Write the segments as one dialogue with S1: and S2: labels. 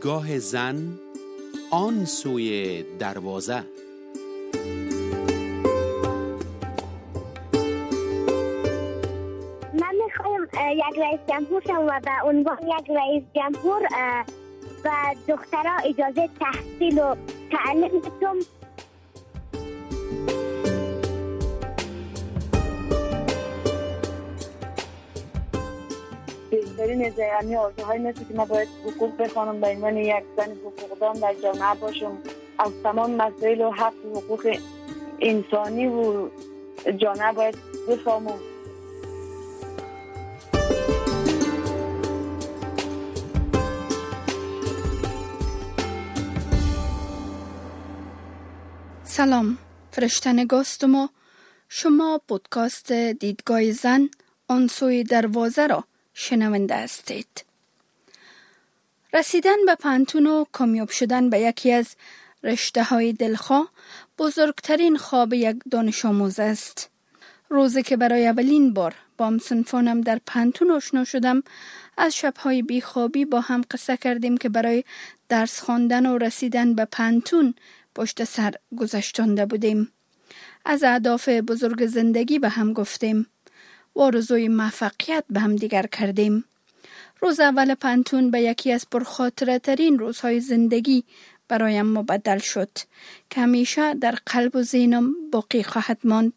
S1: دیدگاه زن آن سوی دروازه.
S2: من میخوایم یک رئیس جمهور شم و به عنوان یک رئیس جمهور و دخترها اجازه تحصیل و تعلیم بدم.
S3: بهترین از یعنی آرزوهای مثل که ما باید حقوق بخوانم به عنوان یک زن حقوقدان در جامعه باشم، از تمام مسائل و حق و حقوق انسانی و جامعه باید بفهمم.
S4: سلام، فرشته نگاستم و شما پودکاست دیدگاه زن آن سوی دروازه را شنونده هستید. رسیدن به پانتون و کامیاب شدن به یکی از رشته های دلخواه بزرگترین خواب یک دانش آموز است. روزی که برای اولین بار با همصنفانم در پانتون آشنا شدم، از شب‌های بیخوابی با هم قصه کردیم که برای درس خواندن و رسیدن به پانتون پشت سر گذشتانده بودیم. از اهداف بزرگ زندگی به هم گفتیم و آرزوی موفقیت به هم دیگر کردیم. روز اول پانتون به یکی از پرخاطره ترین روزهای زندگی برایم مبدل شد که همیشه در قلب و ذهنم باقی خواهد ماند.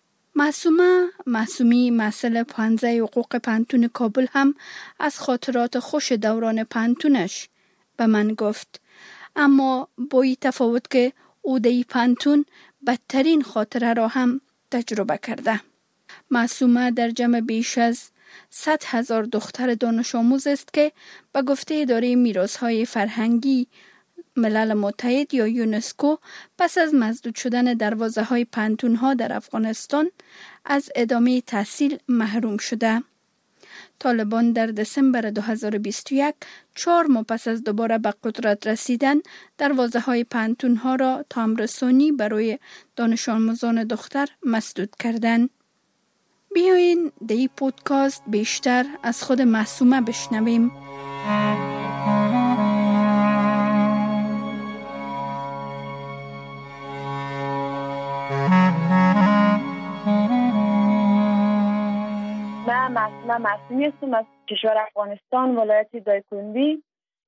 S4: معصومی مسئله پانزه حقوق پانتون کابل هم از خاطرات خوش دوران پانتونش به من گفت، اما با این تفاوت که او در پانتون بدترین خاطره را هم تجربه کرده. معصومه در جمع بیش از 100,000 دختر دانش آموز است که به گفته اداره میراث‌های فرهنگی ملل متحد یا یونسکو پس از مسدود شدن دروازه‌های پانتون‌ها در افغانستان از ادامه تحصیل محروم شده. طالبان در دسامبر 2021 4 ماه پس از دوباره به قدرت رسیدن دروازه‌های پانتون‌ها را تامرسانی برای دانش آموزان دختر مسدود کردند. بیایین در این پودکاست بیشتر از خود معصومه بشنویم.
S3: من معصومی هستم از کشور افغانستان، ولایت دایکندی.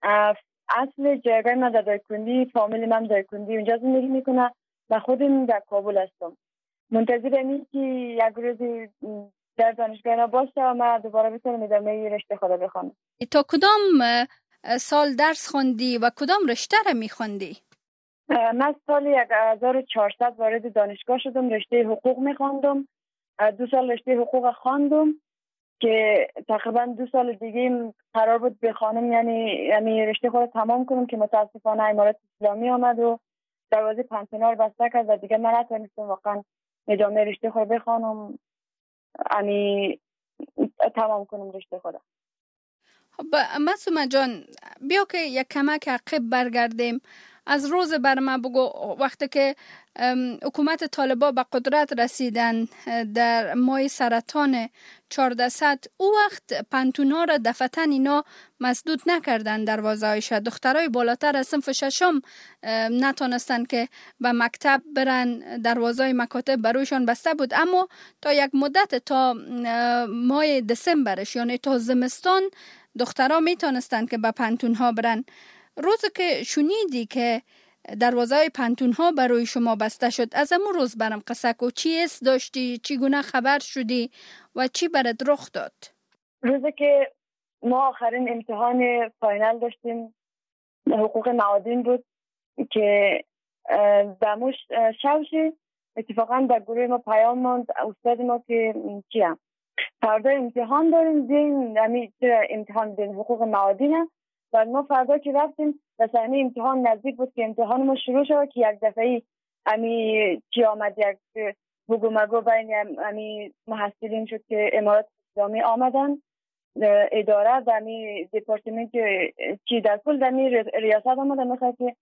S3: اصل جایگاه من در دایکندی، فامیلی من دایکندی اونجا زندگی میکنه و خودم در کابل هستم. منتظر اینم که یک روز در دانشگاه باشه و من دوباره بتونم ادامه رشته خود بخونم.
S4: تا کدام سال درس خوندی و کدام رشته را میخوندی؟
S3: من سال 1400 وارد دانشگاه شدم، رشته حقوق میخوندم. 2 سال رشته حقوق خواندم که تقریبا 2 سال دیگه قرار بود بخوانم، یعنی رشته خود تمام کنم که متاسفانه امارات اسلامی آمد و دروازه پانتون رو بسته کرد و دیگه من نتونستم واقعا ادامه رشته خود بخوانم، یعنی تمام کنم رشته خود.
S4: معصومه جان، بیا که یک کمک عقب برگردیم. از روز بر ما بگو، وقتی که حکومت طالبان به قدرت رسیدن در ماه سرطان 1400، او وقت پانتون‌ها را دفعتاً اینا مسدود نکردن دروازه‌هایش. دخترای بالاتر از صنف ششم نتونستن که به مکتب برن، دروازه‌های مکاتب برویشان بسته بود، اما تا یک مدت، تا ماه دسامبرش یعنی تا زمستان، دخترها میتونستن که به پانتون‌ها برن. روزی که شنیدی که دروازه‌های پانتون‌ها برای شما بسته شد، از همون روز برام قصه کو. چی حس داشتی؟ چی گونه خبر شدی و چی برات رخ داد؟
S3: روزی که ما آخرین امتحان فاینال داشتیم، حقوق معادن بود که دموش شوشی اتفاقا در گروه ما پیام ماند استاد ما که چیم فردا امتحان داریم، امتحان دین حقوق معادن و ما فردا که رفتیم و صحنه امتحان نزدیک بود که امتحان ما شروع شد که یک دفعه چی آمد، یک بگو مگو بین محصلین شد که امارات اسلامی آمدن، اداره در دپارتمنت چی در کل در ریاست آمدن میخواد که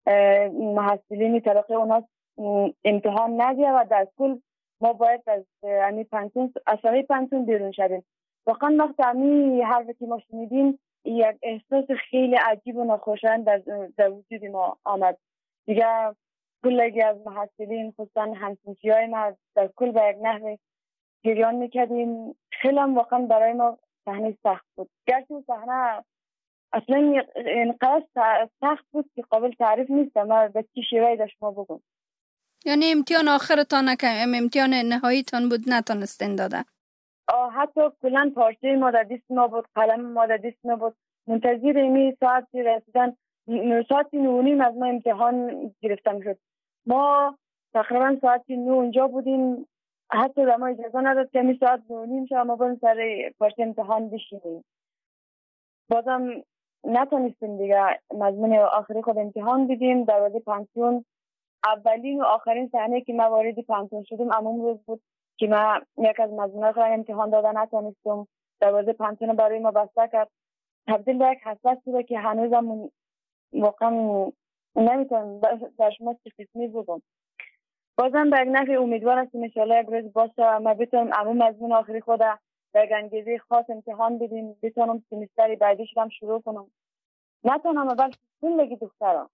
S3: محصلین طبقه اونا امتحان ندیه و در کل ما باید از پانتون بیرون شدیم. واقعا وقت حرفی که ما شنیدیم یک احساس خیلی عجیب و ناخوشایند در وجود ما آمد. دیگه کلگی از محصلین خصوصا همسنفیای ما در کل به یک نحو گریان میکردیم. خیلی هم واقعا برای ما صحنه سخت بود، گرچه صحنه اصلا اینقدر سخت بود که قابل تعریف نیست. ما به چی شیوهی در شما بگم.
S4: یعنی امتحان آخرتان امتحان نهاییتان بود نتونستین داده؟
S3: حتی کلن پارچه ما در دست ما بود، قلم ما در دست ما بود. منتظر ایمی ساعتی رسیدن، ساعتی 9:30 از ما امتحان گرفته میشد. ما تقریبا ساعتی 9 اونجا بودیم، حتی در ما اجازه نداد که می ساعت 9:30 شد ما بریم سر پارچه امتحان بشینیم. بازم نتونستیم دیگه مضمون آخری خود امتحان بدیم. دروازه پانسیون اولین و آخرین صحنه که ما وارد پانسیون شدیم همون روز بود که ما یک از مضمونات را امتحان دادن نتونستم. دروازه پانسیون برای ما بسته کرد. تبدیل به یک حسرت شده که هنوزم واقعا نمیتونم در شما چه قسمی بگم. بازم به یک نحو امیدوار هستم انشاءالله یک روز باشه ما بتونم همون مضمون آخری خود در یک انگیزه خاص امتحان بدیم، بتونم سمستر بعدیش هم شروع کنم. نتونم بلکه زندگی دخترم.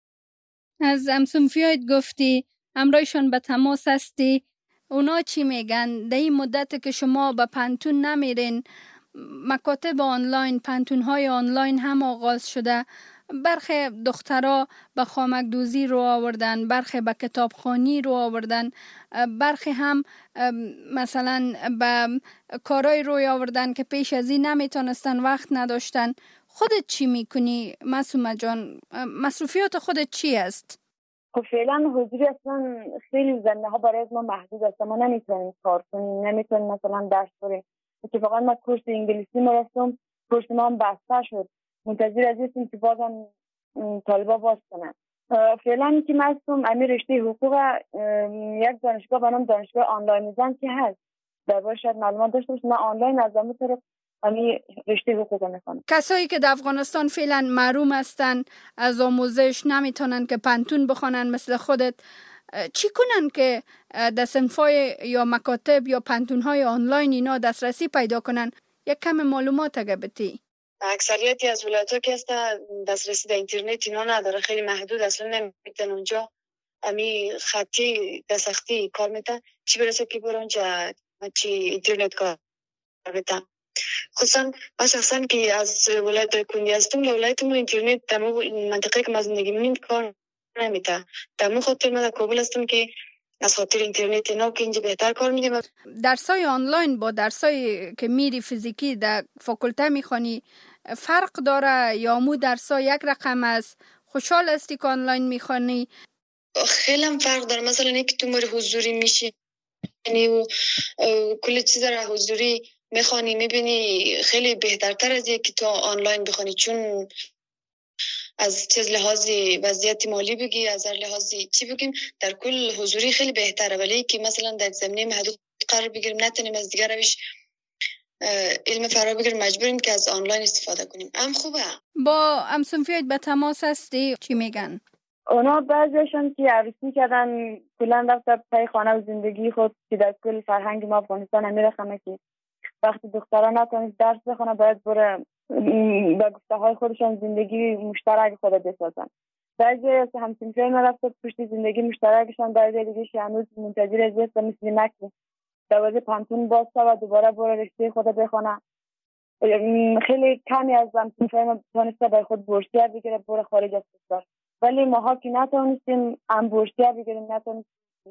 S4: از همسنفیایت گفتی همراهشون به تماس هستی، اونا چی میگن؟ در این مدت که شما به پانتون نمیرین، مکاتب آنلاین، پانتون‌های آنلاین هم آغاز شده. برخی دخترها به خامک دوزی رو آوردن، برخی به کتابخوانی رو آوردن، برخی هم مثلا به کارای روی آوردن که پیش از این نمیتونستن، وقت نداشتن. خودت چی میکنی معصومه جان؟ مصروفیات خودت چی است؟
S3: خب فعلا حضوری اصلا خیلی زمینه ها برای ما محدود است. ما نمیتونیم کار کنیم، نمیتونیم مثلا درس بریم. اتفاقا ما کورس انگلیسی ما رفتم، کورس ما هم بسته شد. منتظر از هستیم که بازم طالبا باز کنن. فعلا که ما هستم امیر رشته حقوق یک دانشگاه به نام دانشگاه آنلاین میزان که هست در باید شاید معلومات داشته باشم. من آنلاین از همون طرف امیر رشته حقوق میخوانم.
S4: کسایی که در افغانستان فعلا محروم هستن از آموزش، نمیتونن که پانتون بخونن مثل خودت، چی کنن که در صنفای یا مکاتب یا پانتون‌های آنلاین اینا دسترسی پیدا کنن؟ یک کم معلومات اگه بتی.
S5: اکثریتی از ولایت‌ها که هستن دسترسی به اینترنت اینا نداره، خیلی محدود، اصلا نمیتونن اونجا امی خطی دستخطی کار میتن، چی برسه که برون چی اینترنت کار بتن. خصوصا من شخصا که از ولایت کنی هستم، ولایت ما اینترنت در منطقه که ما زندگی می‌کنیم کار نمیته. در خاطر من در کابل هستم که از خاطر اینترنت اینا که اینجا بهتر کار میدیم.
S4: درسای آنلاین با درسای که میری فیزیکی در فاکولته میخوانی فرق داره یا مو درسا یک رقم است؟ خوشحال هستی که آنلاین میخوانی؟
S5: خیلی هم فرق داره. مثلا اینکه تو مر حضوری میشی و کل چیز را حضوری میخوانی میبینی خیلی بهترتر از اینکه تو آنلاین بخوانی، چون از چیز لحاظی وضعیت مالی بگی، از لحاظی چی بگیم، در کل حضوری خیلی بهتره. ولی که مثلا در زمینه محدود قرار بگیریم، نتونیم از دیگر روش علم فرا بگیریم، مجبوریم که از آنلاین استفاده کنیم. خوبه.
S4: با همسنفیات به تماس هستی؟ چی میگن؟
S3: اونا بعضیشون که عروسی کردن کلن رفت پای خانه و زندگی خود که در کل فرهنگ ما افغانستان میرخمه که وقتی دختران نتونست درس بخونه باید بره با گفته های خودشان زندگی مشترک خود بسازن. بعضی از همسنفیای ما رفت پشت زندگی مشترکشان، بعضی دیگه هنوز منتظر از است مثل مکی دروازه پانتون باسته و دوباره بره رشته خود بخونه. خیلی کمی از همسنفیای ما تونسته برای خود بورسیه بگیره بره خارج از کشور، ولی ماها که نتونستیم هم بورسیه بگیریم، نتونستیم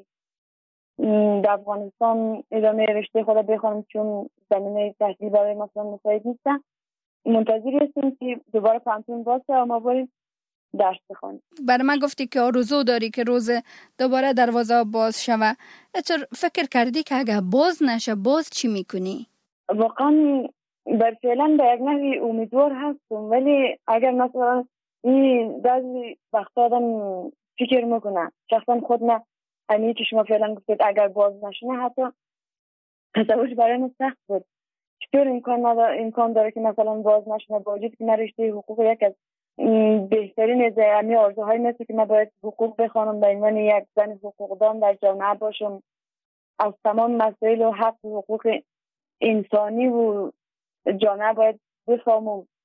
S3: در افغانستان ادامه رشته خود بخونیم چون زمینه تحصیل برای مثلا مساعد نیستن. منتظر هستیم که دوباره پانتون باشه و ما بریم درس بخونیم.
S4: برای من گفتی که آرزو داری که روز دوباره دروازه باز شوه. فکر کردی که اگه باز نشه باز چی میکنی؟
S3: واقعا بر فعلا به یک نحوی امیدوار هستم، ولی اگر مثلا این بعضی وقتا آدم فکر میکنه شخصا خود نه همین که شما فعلا گفتید اگر باز نشونه حتی تصورش برای من سخت بود. چطور امکان داره که مثلا باز نشونه با وجود که من رشته حقوق یک از بهترین زمینه آرزوهای مثل که من باید حقوق بخوانم به عنوان یک زن حقوقدان در جامعه باشم، از تمام مسائل و حق و حقوق انسانی و جامعه باید بفهمم.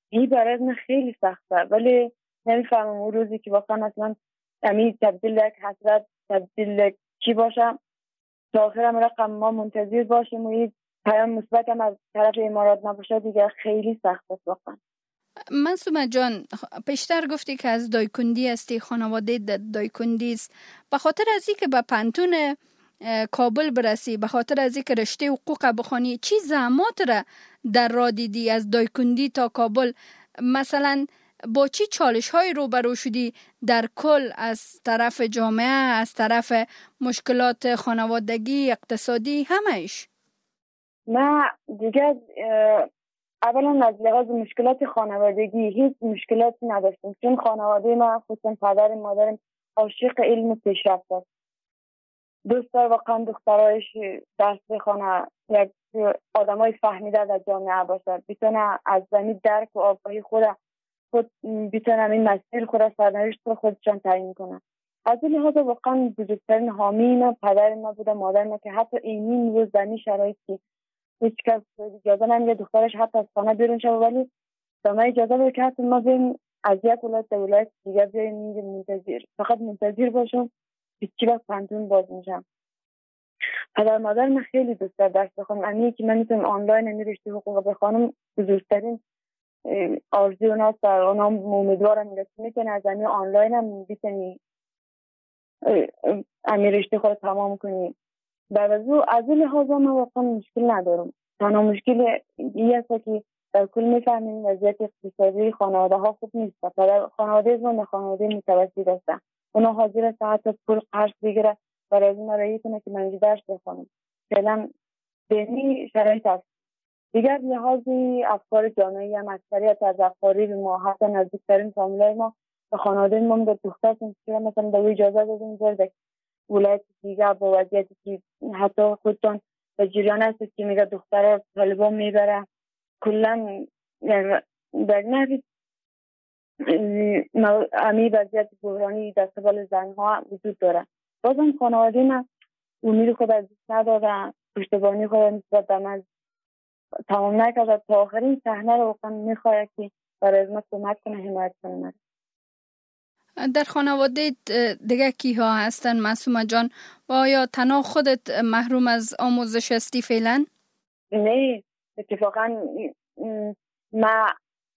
S3: این برای من خیلی سخته، ولی نمیفهمم اون روزی که واقعا اصلا امی تبدیل یک حسرت تبدیل چی باشه تا آخرم رقم ما منتظر باشیم و این پیام مثبت هم از طرف امارات نباشه دیگه خیلی سخت است واقعا.
S4: معصومه جان، پیشتر گفتی که از دایکندی هستی، خانواده دایکندی است. به خاطر از اینکه به پانتون کابل برسی، به خاطر از اینکه رشته حقوق بخوانی، چی زحمات را در راه دیدی از دایکندی تا کابل؟ مثلا با چی چالش های روبرو شدی در کل، از طرف جامعه، از طرف مشکلات خانوادگی، اقتصادی، همهش؟
S3: نه دیگه اولا از لحاظ مشکلات خانوادگی هیچ مشکلاتی نداشتم، چون خانواده ما خصوصا پدر مادرم عاشق علم و پیشرفت است. دوست داره واقعا دخترایش درس بخونه، یک آدمای فهمیده در جامعه باشد، بتونه از زمین درک و آگاهی خود بتونه این مسیر خود سرنوشت خودشان تعیین کنه. از این لحاظ واقعا بزرگترین حامی ما پدر ما بوده، مادر ما، که حتی این روز در این شرایطی هیچ کس اجازه نمیده دخترش حتی از خانه بیرون شه، ولی ما اجازه بده که حتی ما بریم از یک ولایت به ولایت دیگه بیایم منتظر، فقط منتظر باشم که چی وقت پانتون باز میشم. پدر مادر من خیلی دوست داره درس بخونم، امی که من میتونم آنلاین امی رشته حقوق بخونم بزرگترین آرزوی اونا است. اونا امیدوارم که میتونه از امی آنلاین هم بتونی امی رشته خود تمام کنی. بعد از این لحاظ ما واقعا مشکل ندارم. تنها مشکل این است که در کل میفهمیم وضعیت اقتصادی خانواده ها خوب نیست. خانواده من خانواده متوسط است، اونا حاضر است حتی پول قرض بگیره برای این رایی کنه که من درس بخونم. فعلا بینی شرایط است. دیگر لحاظی افکار جامعی هم اکثریت از افکاری ما حتی نزدیکترین فامیلای ما به خانواده ما به دختر که مثلا به اجازه دادیم برده ولایت دیگه با وضعیتی که حتی خودتون به جریان هست که میگه دخترها طالبان میبره کلا در نحوی امی وضعیت بحرانی در قبال زنها وجود داره. بازم خانواده من امید خود از دست نداره، پشتیبانی خود نسبت به من تمام نکرده، تا آخرین صحنه رو واقعا میخواد که برای از من کمک کنه، حمایت کنه.
S4: در خانواده دیگه کیها هستن معصومه جان؟ و آیا تنها خودت محروم از آموزش هستی فعلا؟
S3: نه، اتفاقا ما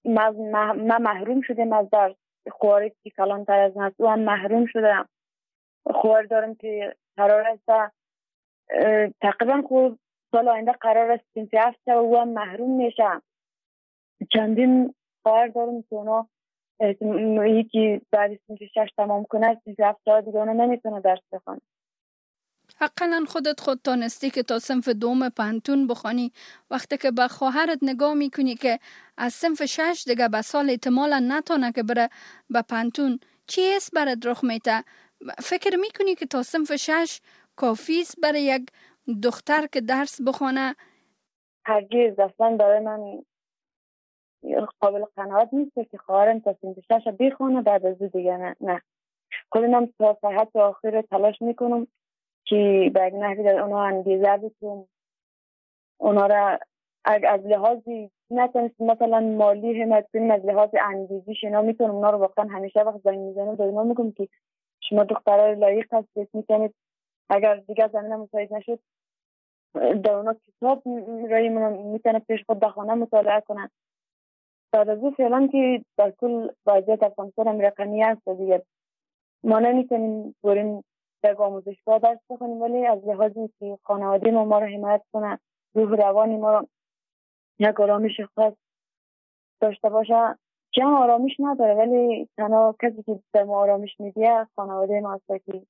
S3: محروم شدم از درس. خواهری که کلانتر از من او هم محروم شدم. خواهر دارم که قرار است تقریبا خود سال آینده قرار است صنف 7 و او هم محروم میشه. چندین خواهر دارم که اونا یکی بعد صنف 6 تمام کنه صنف 7 دیگه اونا نمیتونه درس بخونه.
S4: حقا خود تانستی که تا صنف 2 پانتون بخوانی، وقتی که به خواهرت نگاه میکنی که از صنف 6 دیگه به سال احتمالا نتونه که بره به پانتون، چی است برات رخ میته؟ فکر میکنی که تا صنف 6 کافی است برای یک دختر که درس بخونه؟
S3: هرگز، اصلا برای من قابل قناعت نیست که خواهرم تا صنف 6 بخونه بعد از دیگه نه. خودم تا صحت آخر تلاش میکنم که به یک نحوی در اونا انگیزه بتونم اونا را از لحاظی نتونست مثلا مالی حمایت کنیم، از لحاظ انگیزیش اینا میتونم اونا رو واقعا همیشه وقت زنگ میزنم به اونا میگم که شما دخترای لایق هستید، میتونید اگر دیگه زمینه مساعد نشد در اونا کتاب رایی میتونه پیش خود بخونه مطالعه کنن. بعد از اون فعلا که در کل وضعیت افغانستان هم رقمی هست دیگه ما نمیتونیم بریم در آموزشگاه درس بخونیم، ولی از لحاظی که خانواده ما رو حمایت کنه، روح روانی ما رو یک آرامش خاص داشته باشه که هم آرامش نداره، ولی تنها کسی که به ما آرامش میده خانواده ما هست. که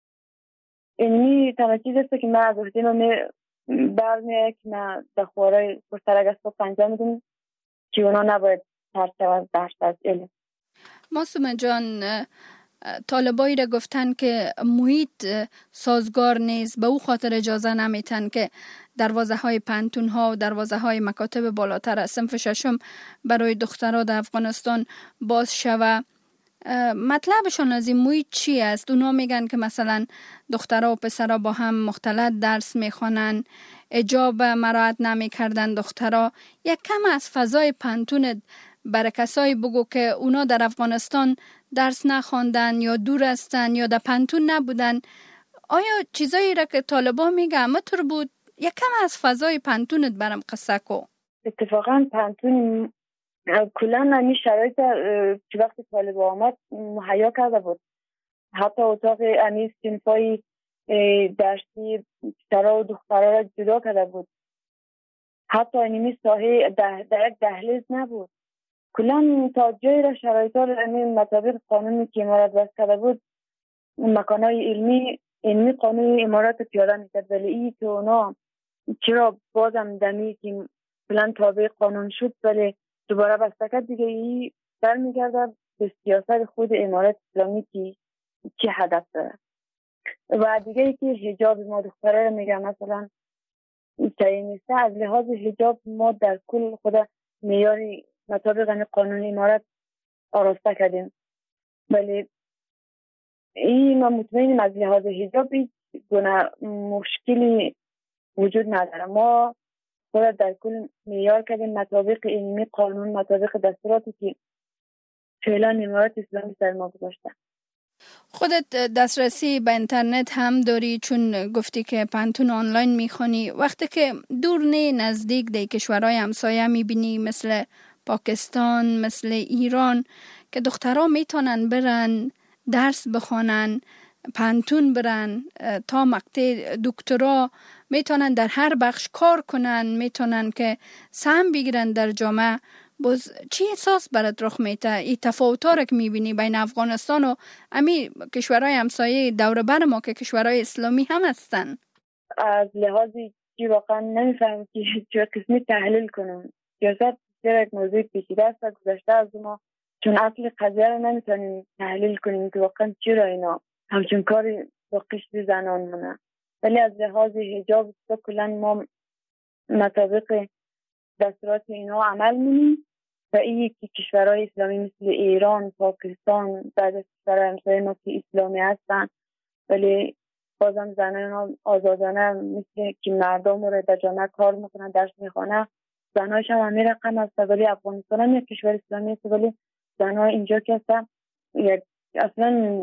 S3: اینی تنها چیز است که من از وقتی ما برمیه که من در خوارای پرسرگ از صبح انجام میدونم که اونا نباید ترسه از درس از علم.
S4: معصومه جان، طالبایی را گفتن که محیط سازگار نیست، به او خاطر اجازه نمیتن که دروازه های پانتون ها و دروازه های مکاتب بالاتر از صنف 6 برای دخترها در افغانستان باز شوه. مطلبشان از این محیط چی است؟ اونا میگن که مثلا دخترها و پسرها با هم مختلط درس میخوانن، حجاب مراعات نمیکردن دخترها. یک کم از فضای پانتون برای کسایی بگو که اونا در افغانستان درس نخواندن یا دور هستن یا در پانتون نبودن. آیا چیزایی را که طالبان میگه همه طور بود؟ یکم از فضای پانتونت برام قصه کو.
S3: اتفاقا پانتون کلا نمی شرایط که وقتی طالبان آمد مهیا کرده بود. حتی اتاق صنفای درسی پسرها و دخترها را جدا کرده بود. حتی اینمی ساحه در یک دهلیز نبود. کلا تا جایی را شرایط را مطابق قانونی که امارات بس کرده بود مکانهای علمی قانون امارات پیاده میکرد، ولی ای که اونا چرا بازم دمی که کلا تابع قانون شد ولی دوباره بسته کرد دیگه ای برمیگرده به سیاست خود امارات اسلامی که چه هدف داره. و دیگه ای که حجاب ما دختره رو میگم مثلا تعیین نیست. از لحاظ حجاب ما در کل خود معیاری مطابق قانون امارات آراسته کردیم، ولی این ما مطمئنیم از لحاظ حجاب هیچ گونه مشکلی وجود نداره. ما خود در کل معیار کردیم مطابق علمی قانون، مطابق دستوراتی که فعلا امارات اسلامی سر ما گذاشته.
S4: خودت دسترسی به اینترنت هم داری چون گفتی که پانتون آنلاین میخونی. وقتی که دور نه نزدیک در کشورهای همسایه میبینی مثل پاکستان، مثل ایران که دخترها میتونن برن درس بخونن، پانتون برن تا مقطع دکترا، میتونن در هر بخش کار کنن، میتونن که سهم بگیرن در جامعه. باز چی احساس برات رخ میده؟ این تفاوت‌ها رو که میبینی بین افغانستان و امی کشورهای همسایه دور بر ما که کشورهای اسلامی هم هستن؟
S3: از لحاظی که واقعا نمیفهمم که چه قسمی تحلیل کنم. سیاست یک موضوع پیچیده است، گذشته از ما، چون اصل قضیه رو نمیتونیم تحلیل کنیم که واقعا چرا اینا همچون کاری با قشر زنان مونه. ولی از لحاظ حجاب کلا ما مطابق دستورات اینا عمل می‌کنیم و این که کشورهای اسلامی مثل ایران، پاکستان، بعد از کشورهای همسایه ما که اسلامی هستن ولی بازم زنان آزادانه مثل که مردم رو در جامعه کار میکنن، درس میخوانن، زنهاش هم همین رقم هست. ولی افغانستان هم یک کشور اسلامی است ولی زنها اینجا که هستن اصلا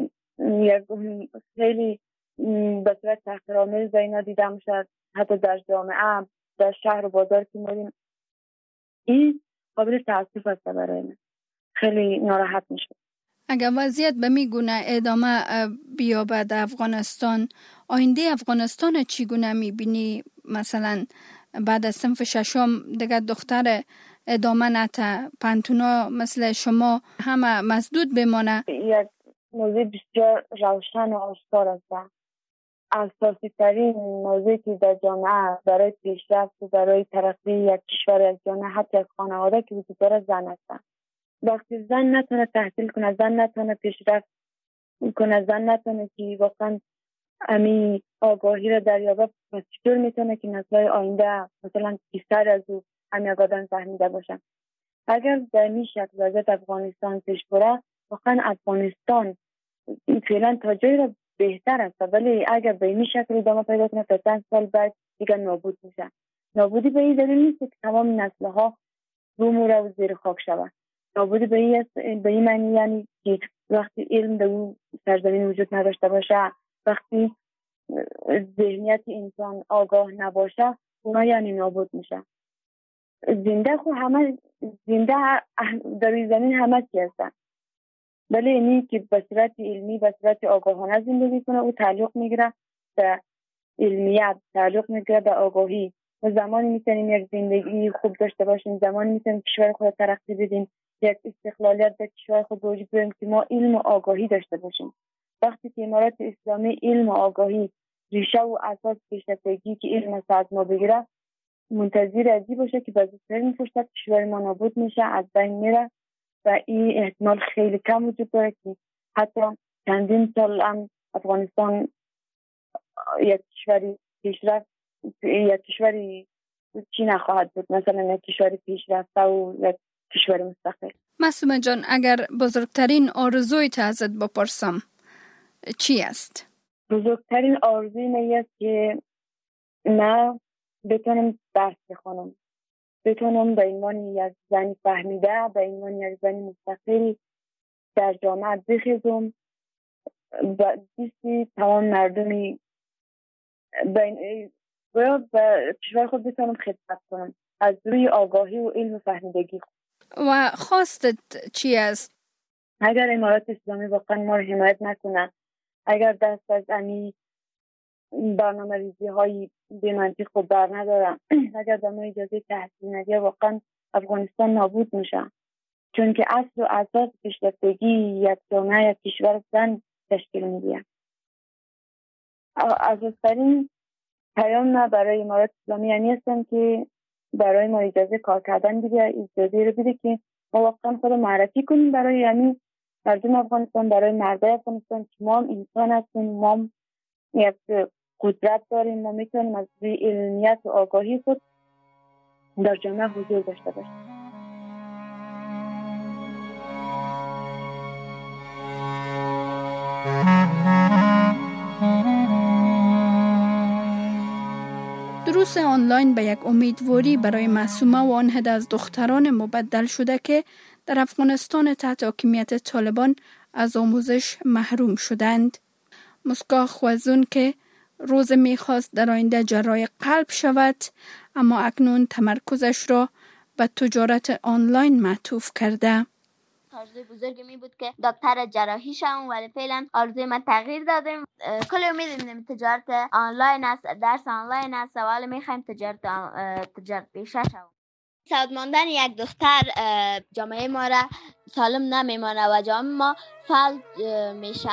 S3: خیلی به صورت تحقیرآمیز اینا دیده میشه. حتی در جامعه، در شهر و بازار که میریم این قابل تأسف است برای من. خیلی ناراحت میشه.
S4: اگر وضعیت به میگونه ادامه بیابد در افغانستان، آینده افغانستان چگونه میبینی؟ مثلا بعد از صنف ششم دیگه دختر ادامه نته، پانتونا مثل شما همه مسدود بمانه.
S3: یک موضوع بسیار روشن و آشکار است. اساسی ترین موضوعی که در جامعه برای پیشرفت و برای ترقی یک کشور، یک جامعه، حتی یک خانواده که وجود داره زن هستن. وقتی زن نتونه تحصیل کنه، زن نتونه پیشرفت کنه، زن نتونه که واقعا امی آگاهی را دریابه، پس چطور میتونه که نسل‌های آینده مثلا بیشتر از او امی آگاهی فهمیده باشن؟ اگر در این شکل وضعیت افغانستان پیش بره، واقعا افغانستان فعلا تا جایی را بهتر است، ولی اگر به این شکل ادامه پیدا کنه تا چند سال بعد دیگه نابود میشه. نابودی به این دلیل نیست که تمام نسل‌ها بمیره و زیر خاک شود. نابودی به این معنی یعنی که وقتی علم در اون سرزمین وجود نداشته باشه، وقتی ذهنیت انسان آگاه نباشه، اونا یعنی نابود میشه. زنده خو همه زنده در این زمین همه چی هستن، ولی اینی که به صورت علمی، به صورت آگاهانه زندگی کنه، او تعلق میگیره به علمیت، تعلق میگیره به آگاهی. و زمانی میتونیم یک زندگی خوب داشته باشیم، زمانی میتونیم کشور خود ترقی بدیم، یک استقلالیت در کشور خود وجود بیاریم که ما علم و آگاهی داشته باشیم. وقتی که امارات اسلامی علم و آگاهی ریشه و اساس پیشرفتگی که علم است از ما بگیره، منتظر ازی باشه که بعد از این فرصت کشور ما نابود میشه، از بین میره و این احتمال خیلی کم وجود داره که حتی چندین سال هم افغانستان یک کشوری پیشرفت، یک کشوری چی نخواهد بود، مثلا یک کشوری پیشرفته و یک کشوری مستقل.
S4: معصومه جان، اگر بزرگترین آرزویت ازت بپرسم چی است؟
S3: بزرگترین آرزوی من است که من بتونم درس بخونم. بتونم به عنوان یک زن فهمیده، به عنوان یک زن مستقل در جامعه بخیزم و دیستی تمام مردمی به کشور خود بتونم خدمت کنم از روی آگاهی و علم و فهمیدگی.
S4: و خواستت چی است؟
S3: اگر امارات اسلامی واقعا ما رو حمایت نکنه، اگر دست از امی برنامه ریزی های بی منطق و بر ندارم، اگر به ما اجازه تحصیل نده، واقعا افغانستان نابود میشه. چون که اصل و اساس پیشرفتگی یک جامعه، یک کشور زن تشکیل میده. اساس‌ترین پیام برای امارات اسلامی یعنی هستم که برای ما اجازه کار کردن بده، اجازه رو بده که ما واقعا خود معرفی کنیم برای یعنی مردم افغانستان، برای مردای افغانستان که ما هم انسان هستیم، ما هم یک قدرت داریم، ما میتونیم از روی علمیت و آگاهی خود در جامعه حضور داشته باشیم.
S4: دروس آنلاین به یک امیدواری برای معصومه و آن عده از دختران مبدل شده که در افغانستان تحت حاکمیت طالبان از آموزش محروم شدند. مسکا خوازون که روز میخواست در آینده جراح قلب شود، اما اکنون تمرکزش را به تجارت آنلاین معطوف کرده.
S6: آرزوی بزرگی می بود که دکتر جراحی شوم، ولی فعلا آرزوی من تغییر دادم. کلی امید داریم تجارت آنلاین است، درس آنلاین است، ولی میخوایم تجارت پیشه شوم. سعود ماندن یک دختر جامعه ما را سالم نمیمانه و جامعه ما فلج میشه.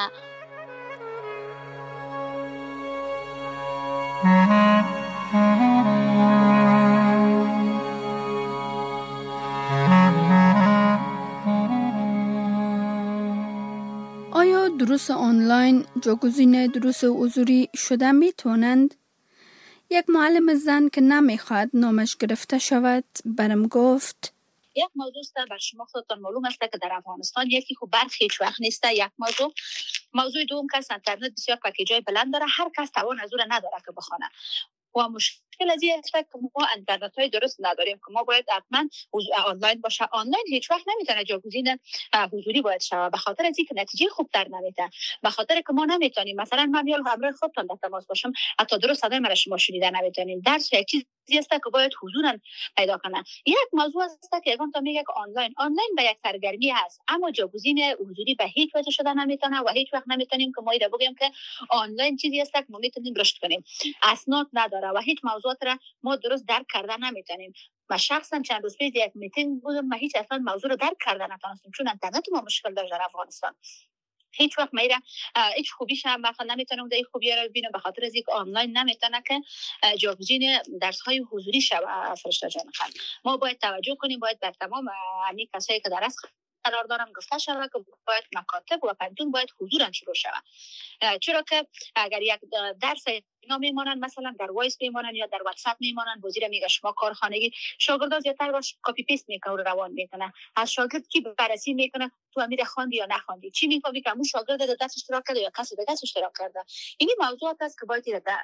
S4: آیا دروس آنلاین جاگزین دروس حضوری شده میتونند؟ یک معلم زن که نمیخواد نامش گرفته شود برم گفت
S7: یک موضوع است بر شما خودتان معلوم است که در افغانستان یکی خوب برخ هیچ وقت نیست. یک موضوع دوم که اینترنت بسیار پکیجای بلند داره، هر کس توان از اون نداره که بخونه و مشکل از این است که ما اینترنت های درست نداریم که ما باید حتما آنلاین باشه. آنلاین هیچ وقت نمیتونه جاگزین حضوری باید شود، به خاطر از اینکه نتیجه خوب در نمیده، به خاطر که ما نمیتونیم مثلا من یا همراه خودتان در تماس باشم حتی درست صدای من شما شنیده نمیتونیم. درس یک چیزی است که باید حضورا پیدا کنه. یک موضوع است که اون تا میگه آنلاین به یک سرگرمی هست، اما جاگزین حضوری به هیچ وجه شده نمیتونه و هیچ وقت نمیتونیم که ما ایده بگیم که آنلاین چیزی است که ما میتونیم رشد کنیم. اسناد نداره و هیچ موضوعات را ما درست درک کردن نمیتونیم. من شخصا چند روز پیش یک میتینگ بودم، من هیچ اصلا موضوع رو درک کردن نتونستم چون اینترنت ما مشکل داشت در افغانستان. هیچ وقت میره هیچ خوبیش هم مثلا نمیتونم در خوبی رو ببینم به خاطر از اینکه آنلاین نمیتونه که جاگزین درس های حضوری شوه. فرشته جان خانم، ما باید توجه کنیم، باید بر تمام همین کسایی که درس قرار دارم گفته شود که باید مکاتب و پنتون باید حضورا شروع شود. چرا که اگر یک درس اینا میمونن مثلا در وایس میمونن یا در واتساپ میمونن، وزیر میگه شما کارخانگی شاگردا زیاتر باش کپی پیست میکنه و روان میکنه. از شاگرد کی بررسی میکنه تو امید خواندی یا نخواندی، چی میفهمی که اون شاگرد در درس اشتراک کرده یا کسی دیگه اشتراک کرده. این موضوعات است که باید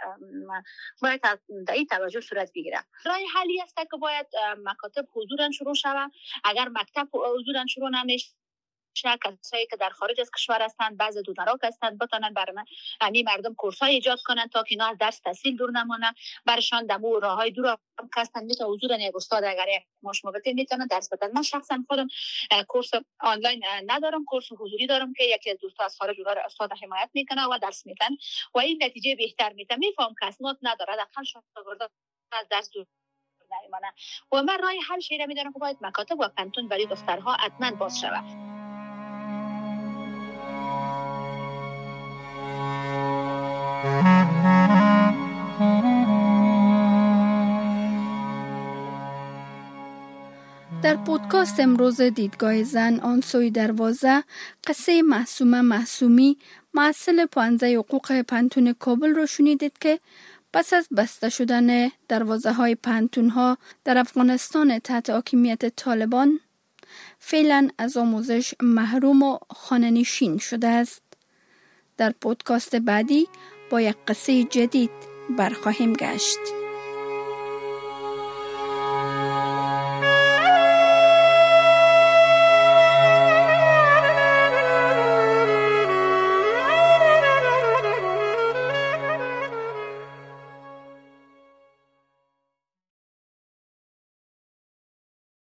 S7: در این توجه صورت بگیره. راه حلی است که باید مکاتب حضورا شروع شود. اگر مکتب حضورا شروع نمیشه، کسایی که در خارج از کشور هستند، بعضی دونراک هستند، بتونن برای همین مردم کورس‌های ایجاد کنن تا که اینا از درس تحصیل دور نمونن، برشان دمو راههای دور هم کسان میتونه حضور یک استاد اگر یک ماش موقتی میتونه درس بده. من شخصا خودم کورس آنلاین ندارم، کورس حضوری دارم که یکی از دوستا از خارج اونها استاد حمایت میکنه و درس میدن و این نتیجه بهتر میده. میفهم که اسناد نداره، داخل شاگردا از درس دور نمیمونن و من راه حل شیره میدارم که باید مکاتب و پنتون برای دخترها حتما باز شود.
S4: در پودکاست امروز دیدگاه زن آن سوی دروازه، قصه معصومه معصومی معسل پانزه حقوق پنتون کابل رو شنیدید که پس از بسته شدن دروازه های پنتون ها در افغانستان تحت حاکمیت طالبان فعلا از آموزش محروم و خانه‌نشین شده است. در پودکاست بعدی با یک قصه جدید برخواهیم گشت.